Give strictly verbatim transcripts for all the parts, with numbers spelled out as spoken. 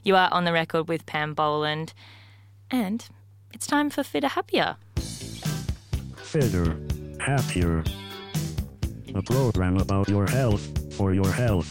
You are on the record with Pam Boland, and it's time for Fitter Happier. Fitter, Happier. A program about your health for your health.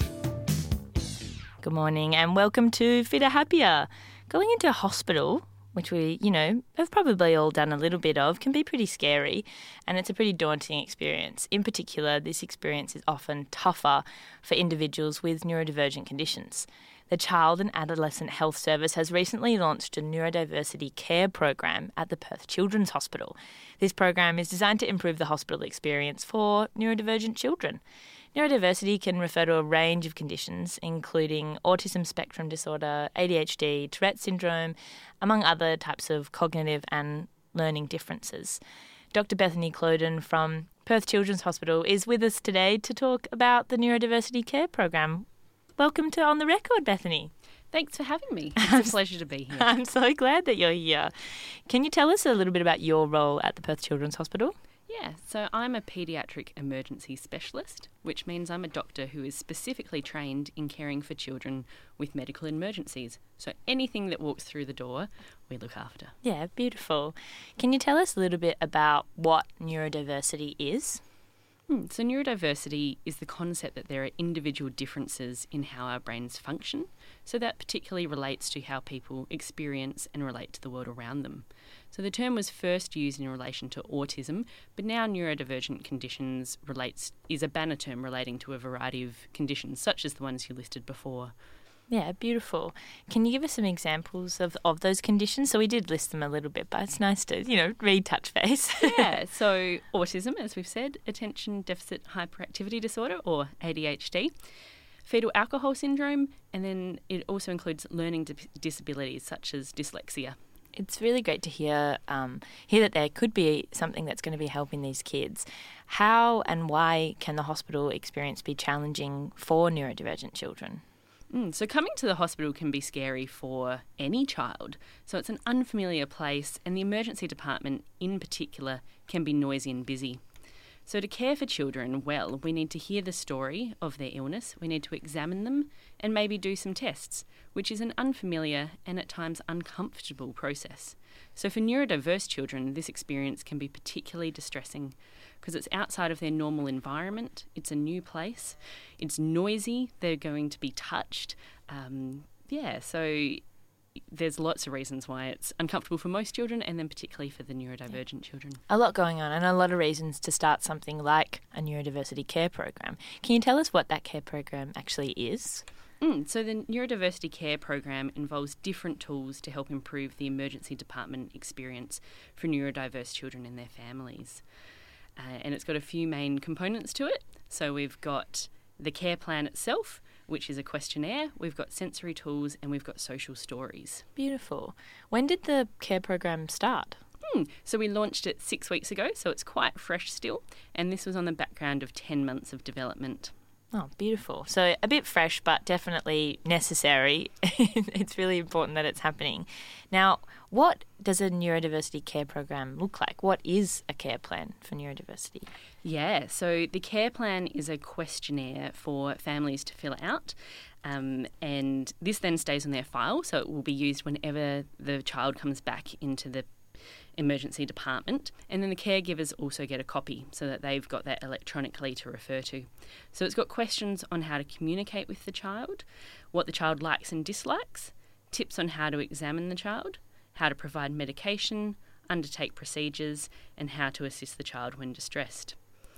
Good morning and welcome to Fitter Happier. Going into a hospital, which we, you know, have probably all done a little bit of, can be pretty scary, and it's a pretty daunting experience. In particular, this experience is often tougher for individuals with neurodivergent conditions. The Child and Adolescent Health Service has recently launched a neurodiversity care program at the Perth Children's Hospital. This program is designed to improve the hospital experience for neurodivergent children. Neurodiversity can refer to a range of conditions, including autism spectrum disorder, A D H D, Tourette syndrome, among other types of cognitive and learning differences. Doctor Bethany Cloden from Perth Children's Hospital is with us today to talk about the neurodiversity care program. Welcome to On the Record, Bethany. Thanks for having me. It's a pleasure to be here. I'm so glad that you're here. Can you tell us a little bit about your role at the Perth Children's Hospital? Yeah, so I'm a paediatric emergency specialist, which means I'm a doctor who is specifically trained in caring for children with medical emergencies. So anything that walks through the door, we look after. Yeah, beautiful. Can you tell us a little bit about what neurodiversity is? Hmm, so neurodiversity is the concept that there are individual differences in how our brains function. So that particularly relates to how people experience and relate to the world around them. So the term was first used in relation to autism, but now neurodivergent conditions relates is a banner term relating to a variety of conditions, such as the ones you listed before. Yeah, beautiful. Can you give us some examples of, of those conditions? So we did list them a little bit, but it's nice to, you know, re-touch base. Yeah, so autism, as we've said, attention deficit hyperactivity disorder, or A D H D, fetal alcohol syndrome, and then it also includes learning di- disabilities such as dyslexia. It's really great to hear um, hear that there could be something that's going to be helping these kids. How and why can the hospital experience be challenging for neurodivergent children? Mm, so coming to the hospital can be scary for any child. So it's an unfamiliar place, and the emergency department in particular can be noisy and busy. So to care for children well, we need to hear the story of their illness, we need to examine them and maybe do some tests, which is an unfamiliar and at times uncomfortable process. So for neurodiverse children, this experience can be particularly distressing because it's outside of their normal environment, it's a new place, it's noisy, they're going to be touched. Um, yeah, so there's lots of reasons why it's uncomfortable for most children and then particularly for the neurodivergent children. A lot going on and a lot of reasons to start something like a neurodiversity care program. Can you tell us what that care program actually is? Mm, so the neurodiversity care program involves different tools to help improve the emergency department experience for neurodiverse children and their families. Uh, and it's got a few main components to it. So we've got the care plan itself, which is a questionnaire, we've got sensory tools, and we've got social stories. Beautiful. When did the care program start? Hmm. So we launched it six weeks ago, so it's quite fresh still, and this was on the background of ten months of development. Oh, beautiful. So a bit fresh, but definitely necessary. It's really important that it's happening. Now, what does a neurodiversity care program look like? What is a care plan for neurodiversity? Yeah, so the care plan is a questionnaire for families to fill out. Um, and this then stays on their file, so it will be used whenever the child comes back into the emergency department, and then the caregivers also get a copy so that they've got that electronically to refer to. So it's got questions on how to communicate with the child, what the child likes and dislikes, tips on how to examine the child, how to provide medication, undertake procedures, and how to assist the child when distressed.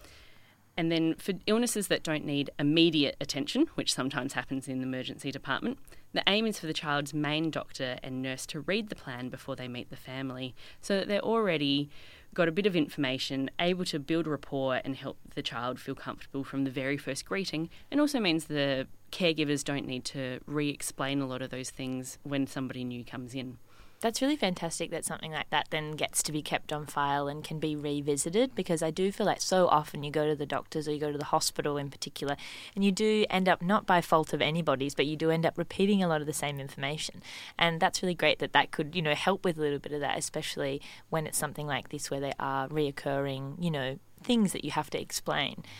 And then for illnesses that don't need immediate attention, which sometimes happens in the emergency department, the aim is for the child's main doctor and nurse to read the plan before they meet the family so that they're already got a bit of information, able to build rapport and help the child feel comfortable from the very first greeting, and also means the caregivers don't need to re-explain a lot of those things when somebody new comes in. That's really fantastic that something like that then gets to be kept on file and can be revisited, because I do feel like so often you go to the doctors or you go to the hospital in particular and you do end up, not by fault of anybody's, but you do end up repeating a lot of the same information. And that's really great that that could, you know, help with a little bit of that, especially when it's something like this where there are reoccurring, you know, things that you have to explain.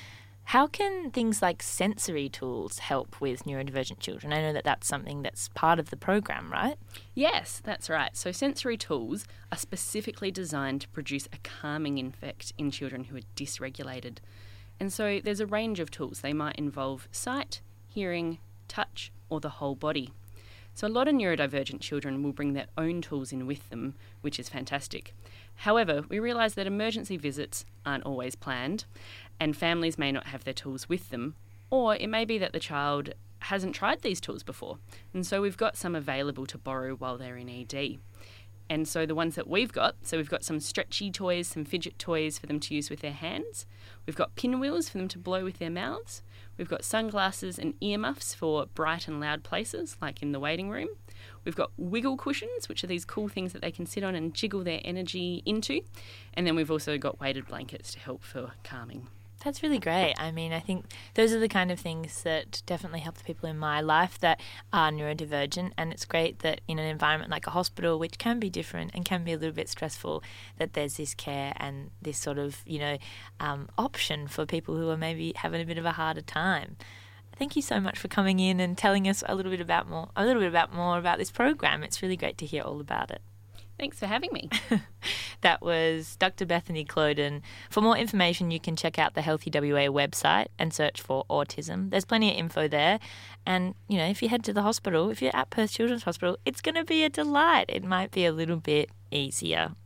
How can things like sensory tools help with neurodivergent children? I know that that's something that's part of the program, right? Yes, that's right. So sensory tools are specifically designed to produce a calming effect in children who are dysregulated. And so there's a range of tools. They might involve sight, hearing, touch, or the whole body. So a lot of neurodivergent children will bring their own tools in with them, which is fantastic. However, we realise that emergency visits aren't always planned, and families may not have their tools with them, or it may be that the child hasn't tried these tools before, and so we've got some available to borrow while they're in E D. And so the ones that we've got, so we've got some stretchy toys, some fidget toys for them to use with their hands. We've got pinwheels for them to blow with their mouths. We've got sunglasses and earmuffs for bright and loud places, like in the waiting room. We've got wiggle cushions, which are these cool things that they can sit on and jiggle their energy into. And then we've also got weighted blankets to help for calming. That's really great. I mean, I think those are the kind of things that definitely help the people in my life that are neurodivergent, and it's great that in an environment like a hospital, which can be different and can be a little bit stressful, that there's this care and this sort of, you know, um, option for people who are maybe having a bit of a harder time. Thank you so much for coming in and telling us a little bit about more, a little bit about more about this program. It's really great to hear all about it. Thanks for having me. That was Doctor Bethany Cloden. For more information, you can check out the Healthy W A website and search for autism. There's plenty of info there. And, you know, if you head to the hospital, if you're at Perth Children's Hospital, it's going to be a delight. It might be a little bit easier